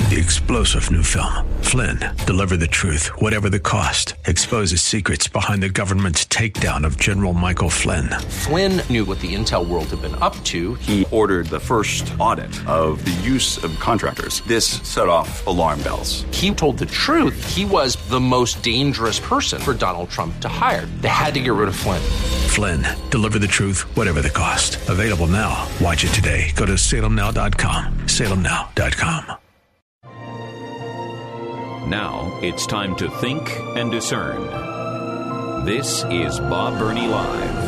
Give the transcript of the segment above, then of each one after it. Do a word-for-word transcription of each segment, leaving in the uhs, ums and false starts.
The explosive new film, Flynn, deliver the truth, whatever the cost, exposes secrets behind the government's takedown of General Michael Flynn. Flynn knew what the intel world had been up to. He ordered the first audit of the use of contractors. This set off alarm bells. He told the truth. He was the most dangerous person for Donald Trump to hire. They had to get rid of Flynn. Flynn, deliver the truth, whatever the cost. Available now. Watch it today. Go to salem now dot com. salem now dot com. Now it's time to think and discern. This is Bob Burney Live.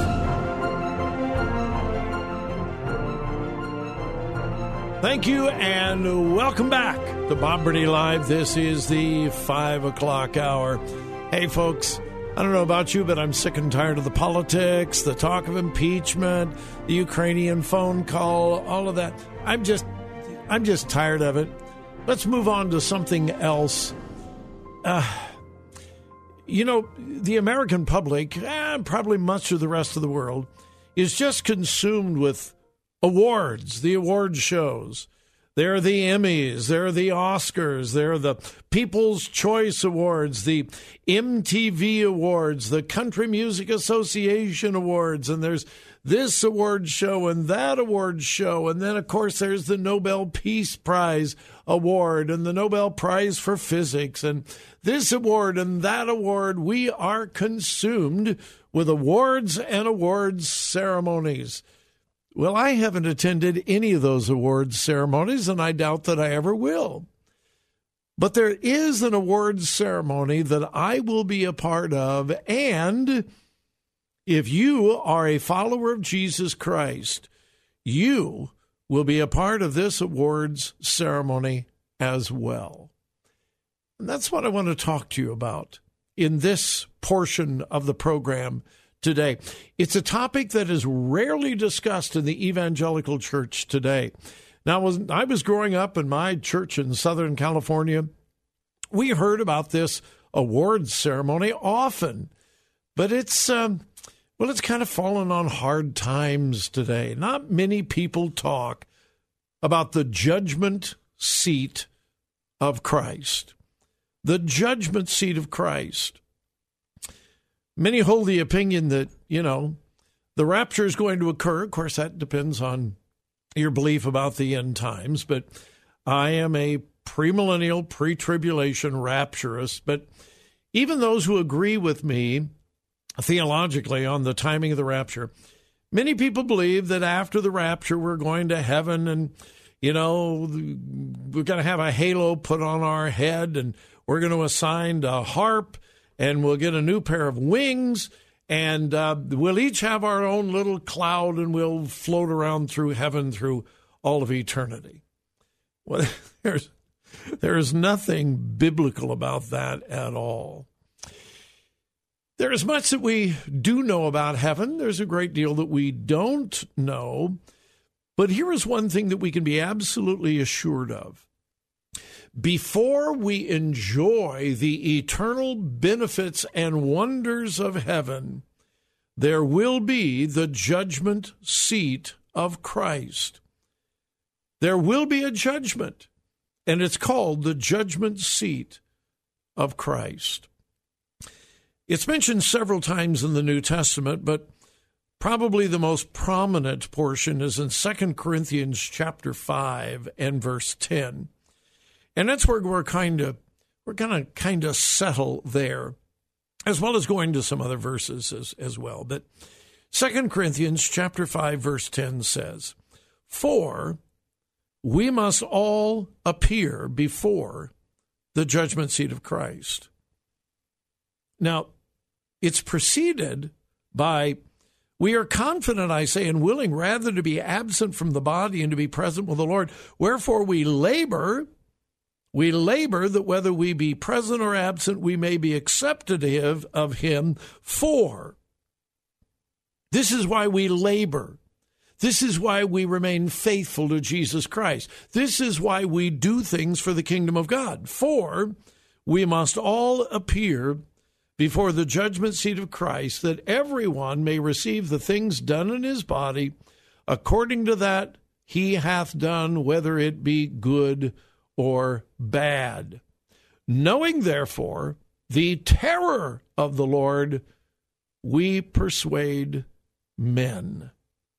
Thank you and welcome back to Bob Burney Live. This is the five o'clock hour. Hey, folks, I don't know about you, but I'm sick and tired of the politics, the talk of impeachment, the Ukrainian phone call, all of that. I'm just, I'm just tired of it. Let's move on to something else. Uh, you know, the American public, and probably much of the rest of the world, is just consumed with awards, the award shows. There are the Emmys, there are the Oscars, there are the People's Choice Awards, the M T V Awards, the Country Music Association Awards, and there's this award show and that award show. And then, of course, there's the Nobel Peace Prize Award and the Nobel Prize for Physics and this award and that award. We are consumed with awards and awards ceremonies. Well, I haven't attended any of those awards ceremonies, and I doubt that I ever will. But there is an awards ceremony that I will be a part of, and if you are a follower of Jesus Christ, you will be a part of this awards ceremony as well. And that's what I want to talk to you about in this portion of the program today. It's a topic that is rarely discussed in the evangelical church today. Now, when I was growing up in my church in Southern California, we heard about this awards ceremony often, but it's, um, well, it's kind of fallen on hard times today. Not many people talk about the judgment seat of Christ. The judgment seat of Christ. Many hold the opinion that, you know, the rapture is going to occur. Of course, that depends on your belief about the end times, but I am a premillennial, pre-tribulation rapturist. But even those who agree with me theologically on the timing of the rapture, many people believe that after the rapture, we're going to heaven and, you know, we're going to have a halo put on our head and we're going to assign a harp and we'll get a new pair of wings, and uh, we'll each have our own little cloud, and we'll float around through heaven through all of eternity. Well, there's, there's nothing biblical about that at all. There is much that we do know about heaven. There's a great deal that we don't know. But here is one thing that we can be absolutely assured of. Before we enjoy the eternal benefits and wonders of heaven, there will be the judgment seat of Christ. There will be a judgment, and it's called the judgment seat of Christ. It's mentioned several times in the New Testament, but probably the most prominent portion is in Second Corinthians chapter five and verse ten. And that's where we're kind of we're going to kind of settle there, as well as going to some other verses as, as well. But Second Corinthians chapter five, verse ten says, "For we must all appear before the judgment seat of Christ." Now, it's preceded by, "We are confident, I say, and willing rather to be absent from the body and to be present with the Lord. Wherefore we labor, we labor that whether we be present or absent, we may be accepted of him. For this is why we labor. This is why we remain faithful to Jesus Christ. This is why we do things for the kingdom of God. For we must all appear before the judgment seat of Christ, that everyone may receive the things done in his body according to that he hath done, whether it be good or bad. Knowing, therefore, the terror of the Lord, we persuade men.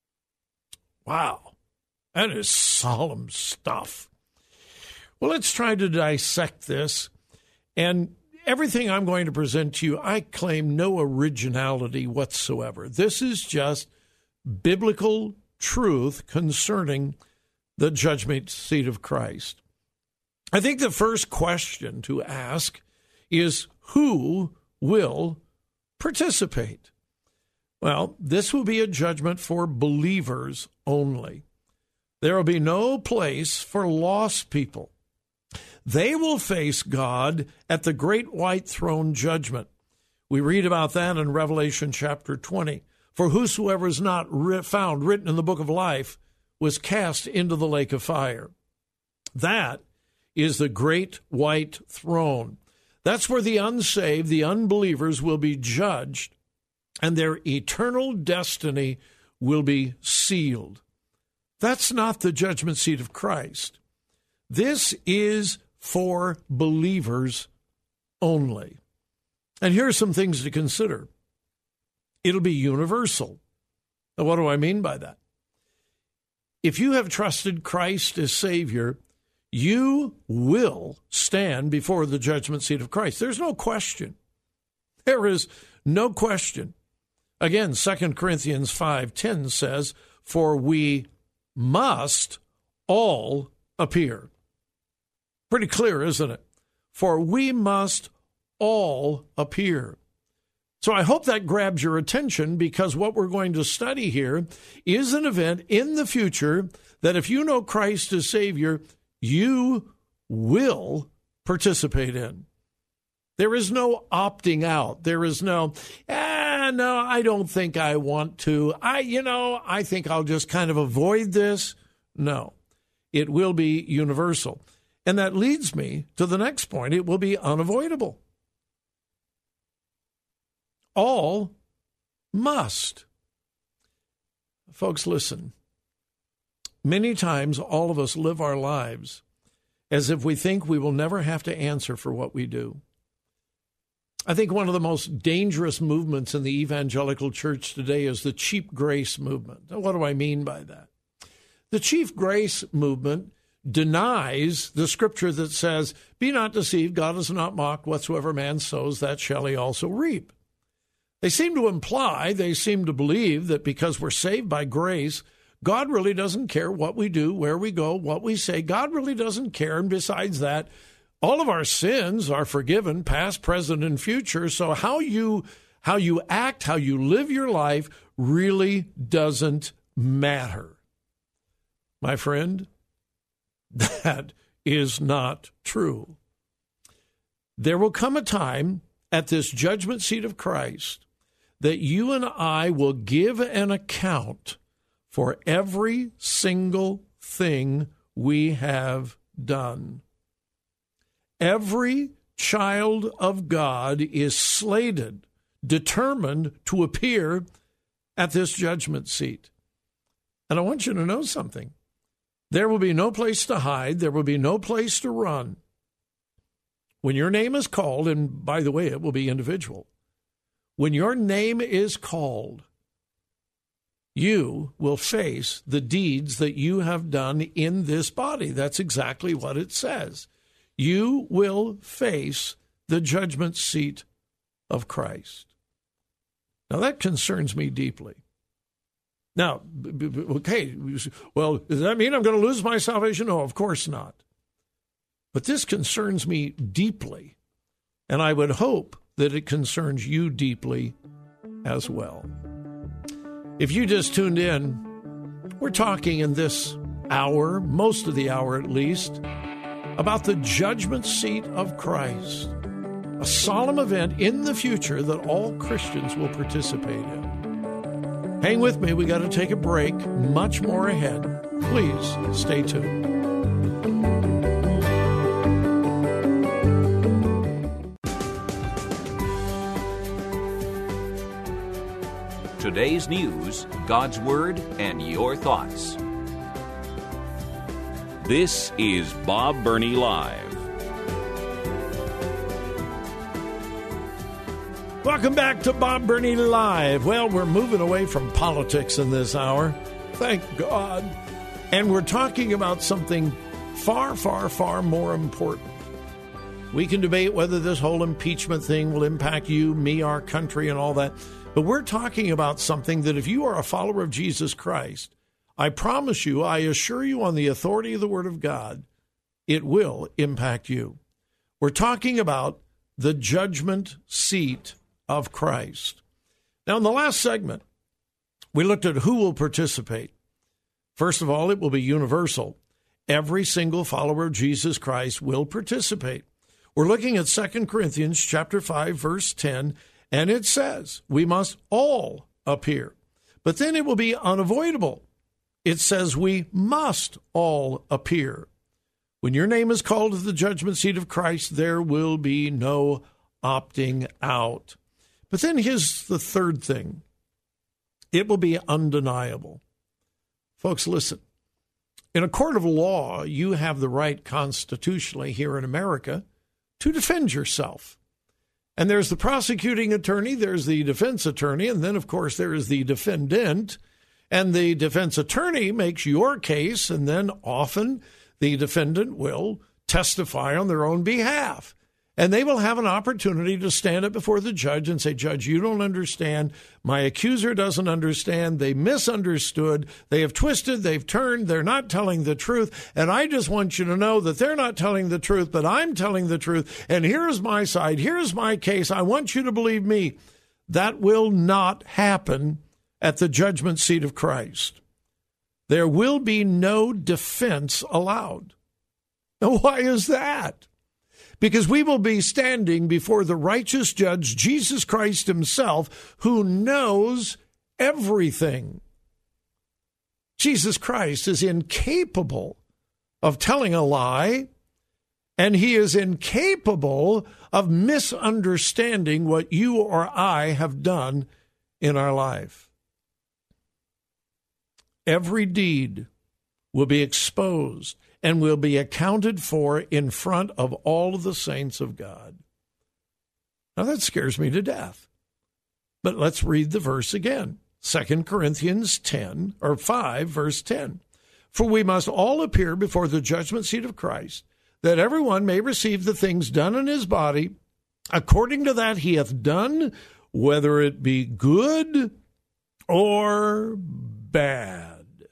Wow, that is solemn stuff. Well, let's try to dissect this. And everything I'm going to present to you, I claim no originality whatsoever. This is just biblical truth concerning the judgment seat of Christ. I think the first question to ask is, who will participate? Well, this will be a judgment for believers only. There will be no place for lost people. They will face God at the great white throne judgment. We read about that in Revelation chapter twenty. For whosoever is not found written in the book of life was cast into the lake of fire. That is the great white throne. That's where the unsaved, the unbelievers, will be judged, and their eternal destiny will be sealed. That's not the judgment seat of Christ. This is for believers only. And here are some things to consider. It'll be universal. Now, what do I mean by that? If you have trusted Christ as Savior, you will stand before the judgment seat of Christ. There's no question. There is no question. Again, Second Corinthians five ten says, for we must all appear. Pretty clear, isn't it? For we must all appear. So I hope that grabs your attention, because what we're going to study here is an event in the future that if you know Christ as Savior, you will participate in. There is no opting out. There is no, ah, no, I don't think I want to. I, you know, I think I'll just kind of avoid this. No, it will be universal. And that leads me to the next point. It will be unavoidable. All must. Folks, listen. Many times all of us live our lives as if we think we will never have to answer for what we do. I think one of the most dangerous movements in the evangelical church today is the cheap grace movement. Now, what do I mean by that? The cheap grace movement denies the scripture that says, be not deceived, God is not mocked, whatsoever man sows, that shall he also reap. They seem to imply, they seem to believe that because we're saved by grace, God really doesn't care what we do, where we go, what we say. God really doesn't care. And besides that, all of our sins are forgiven, past, present, and future. So how you how you act, how you live your life really doesn't matter. My friend, that is not true. There will come a time at this judgment seat of Christ that you and I will give an account for every single thing we have done. Every child of God is slated, determined to appear at this judgment seat. And I want you to know something. There will be no place to hide. There will be no place to run. When your name is called, and by the way, it will be individual. When your name is called, you will face the deeds that you have done in this body. That's exactly what it says. You will face the judgment seat of Christ. Now, that concerns me deeply. Now, okay, well, does that mean I'm going to lose my salvation? No, of course not. But this concerns me deeply, and I would hope that it concerns you deeply as well. If you just tuned in, we're talking in this hour, most of the hour at least, about the judgment seat of Christ, a solemn event in the future that all Christians will participate in. Hang with me. We got to take a break. Much more ahead. Please stay tuned. Today's news, God's Word, and your thoughts. This is Bob Burney Live. Welcome back to Bob Burney Live. Well, we're moving away from politics in this hour. Thank God. And we're talking about something far, far, far more important. We can debate whether this whole impeachment thing will impact you, me, our country, and all that. But we're talking about something that if you are a follower of Jesus Christ, I promise you, I assure you on the authority of the Word of God, it will impact you. We're talking about the judgment seat of Christ. Now, in the last segment, we looked at who will participate. First of all, it will be universal. Every single follower of Jesus Christ will participate. We're looking at Second Corinthians chapter five, verse ten, and it says we must all appear. But then it will be unavoidable. It says we must all appear. When your name is called to the judgment seat of Christ, there will be no opting out. But then here's the third thing. It will be undeniable. Folks, listen. In a court of law, you have the right constitutionally here in America to defend yourself. And there's the prosecuting attorney, there's the defense attorney, and then, of course, there is the defendant. And the defense attorney makes your case, and then often the defendant will testify on their own behalf. And they will have an opportunity to stand up before the judge and say, Judge, you don't understand. My accuser doesn't understand. They misunderstood. They have twisted. They've turned. They're not telling the truth. And I just want you to know that they're not telling the truth, but I'm telling the truth. And here's my side. Here's my case. I want you to believe me. That will not happen at the judgment seat of Christ. There will be no defense allowed. Now, why is that? Because we will be standing before the righteous judge, Jesus Christ himself, who knows everything. Jesus Christ is incapable of telling a lie, and he is incapable of misunderstanding what you or I have done in our life. Every deed will be exposed and will be accounted for in front of all of the saints of God. Now that scares me to death. But let's read the verse again. Second Corinthians ten, or five, verse ten. For we must all appear before the judgment seat of Christ, that everyone may receive the things done in his body, according to that he hath done, whether it be good or bad.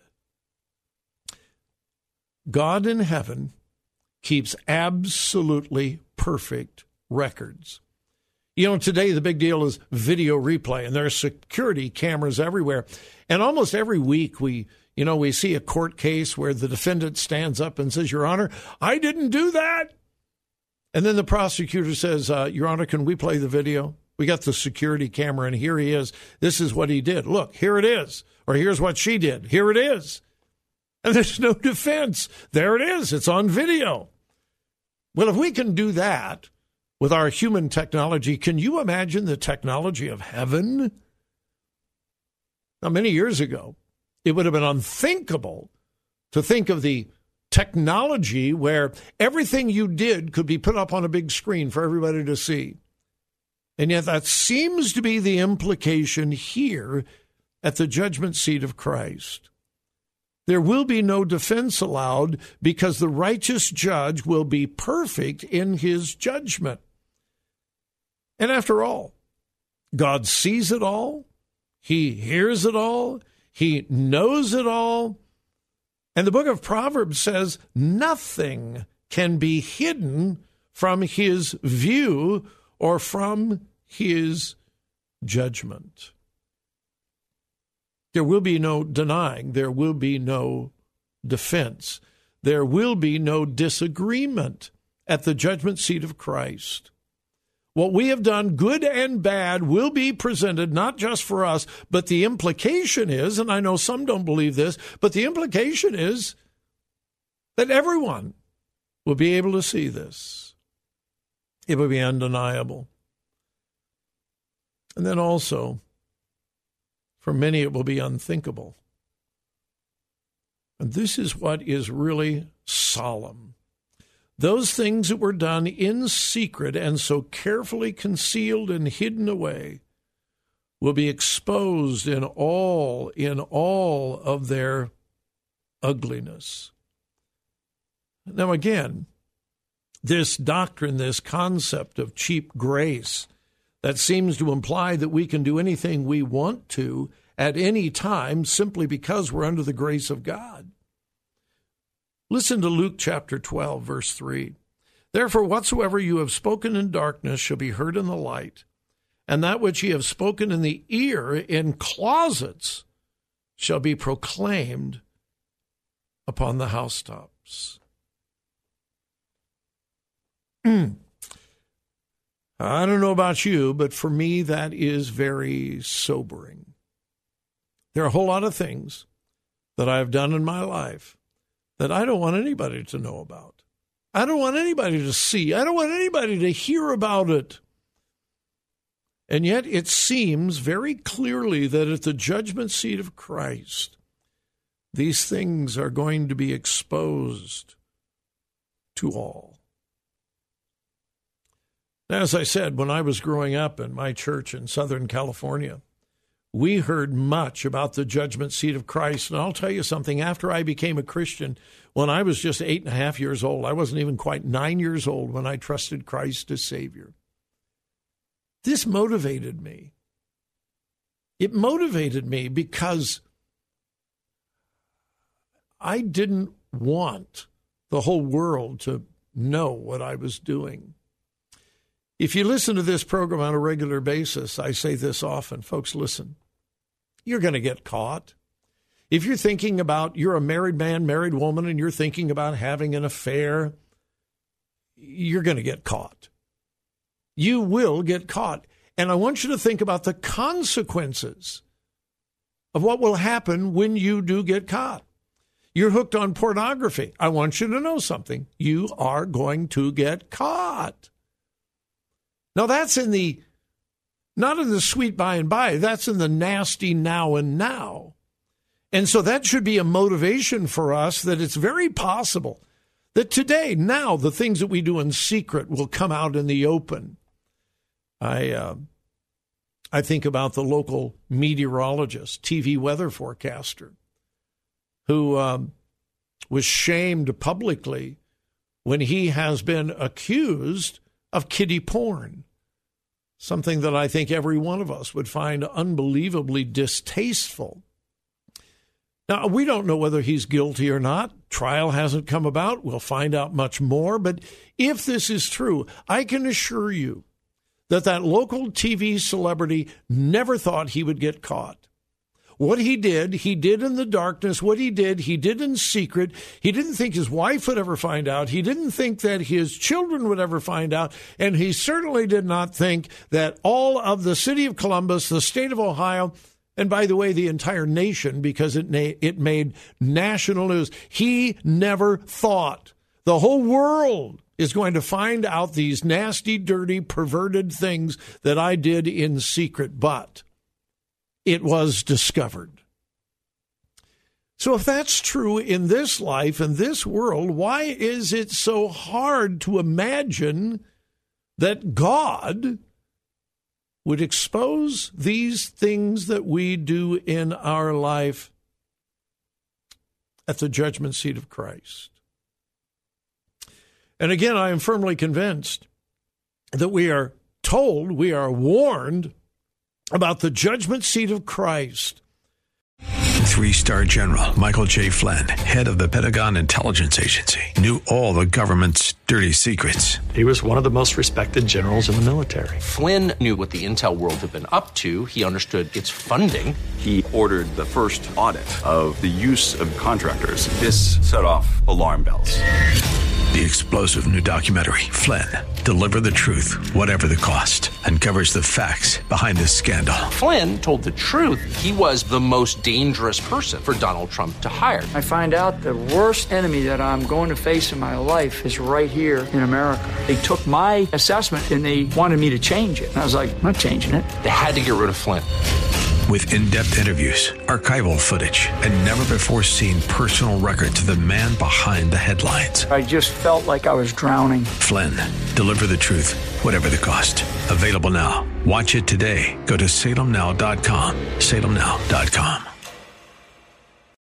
God in heaven keeps absolutely perfect records. You know, today the big deal is video replay, and there are security cameras everywhere. And almost every week we, you know, we see a court case where the defendant stands up and says, Your Honor, I didn't do that. And then the prosecutor says, uh, Your Honor, can we play the video? We got the security camera, and here he is. This is what he did. Look, here it is. Or here's what she did. Here it is. And there's no defense. There it is. It's on video. Well, if we can do that with our human technology, can you imagine the technology of heaven? Now, many years ago, it would have been unthinkable to think of the technology where everything you did could be put up on a big screen for everybody to see. And yet that seems to be the implication here at the judgment seat of Christ. There will be no defense allowed because the righteous judge will be perfect in his judgment. And after all, God sees it all. He hears it all. He knows it all. And the book of Proverbs says nothing can be hidden from his view or from his judgment. There will be no denying. There will be no defense. There will be no disagreement at the judgment seat of Christ. What we have done, good and bad, will be presented not just for us, but the implication is, and I know some don't believe this, but the implication is that everyone will be able to see this. It will be undeniable. And then also, for many, it will be unthinkable. And this is what is really solemn. Those things that were done in secret and so carefully concealed and hidden away will be exposed in all, in all of their ugliness. Now again, this doctrine, this concept of cheap grace that seems to imply that we can do anything we want to at any time simply because we're under the grace of God. Listen to Luke chapter twelve, verse three. Therefore, whatsoever you have spoken in darkness shall be heard in the light, and that which ye have spoken in the ear in closets shall be proclaimed upon the housetops. Mm. I don't know about you, but for me, that is very sobering. There are a whole lot of things that I've done in my life that I don't want anybody to know about. I don't want anybody to see. I don't want anybody to hear about it. And yet it seems very clearly that at the judgment seat of Christ, these things are going to be exposed to all. Now, as I said, when I was growing up in my church in Southern California, we heard much about the judgment seat of Christ. And I'll tell you something, after I became a Christian, when I was just eight and a half years old, I wasn't even quite nine years old when I trusted Christ as Savior. This motivated me. It motivated me because I didn't want the whole world to know what I was doing. If you listen to this program on a regular basis, I say this often, folks, listen, you're going to get caught. If you're thinking about, you're a married man, married woman, and you're thinking about having an affair, you're going to get caught. You will get caught. And I want you to think about the consequences of what will happen when you do get caught. You're hooked on pornography. I want you to know something. You are going to get caught. Now, that's in the, not in the sweet by and by, that's in the nasty now and now. And so that should be a motivation for us that it's very possible that today, now, the things that we do in secret will come out in the open. I, uh, I think about the local meteorologist, T V weather forecaster, who um, was shamed publicly when he has been accused of kiddie porn, something that I think every one of us would find unbelievably distasteful. Now, we don't know whether he's guilty or not. Trial hasn't come about. We'll find out much more. But if this is true, I can assure you that that local T V celebrity never thought he would get caught. What he did, he did in the darkness. What he did, he did in secret. He didn't think his wife would ever find out. He didn't think that his children would ever find out. And he certainly did not think that all of the city of Columbus, the state of Ohio, and by the way, the entire nation, because it, na- it made national news, he never thought the whole world is going to find out these nasty, dirty, perverted things that I did in secret. But it was discovered. So if that's true in this life, in this world, why is it so hard to imagine that God would expose these things that we do in our life at the judgment seat of Christ? And again, I am firmly convinced that we are told, we are warned about the judgment seat of Christ. Three-star General Michael J. Flynn, head of the Pentagon Intelligence Agency, knew all the government's dirty secrets. He was one of the most respected generals in the military. Flynn knew what the intel world had been up to. He understood its funding. He ordered the first audit of the use of contractors. This set off alarm bells. The explosive new documentary, Flynn, Deliver the Truth, Whatever the Cost, uncovers the facts behind this scandal. Flynn told the truth. He was the most dangerous person for Donald Trump to hire. I find out the worst enemy that I'm going to face in my life is right here in America. They took my assessment and they wanted me to change it. And I was like, I'm not changing it. They had to get rid of Flynn. With in-depth interviews, archival footage, and never-before-seen personal records of the man behind the headlines. I just felt like I was drowning. Flynn, deliver the truth, whatever the cost. Available now. Watch it today. Go to salem now dot com. salem now dot com.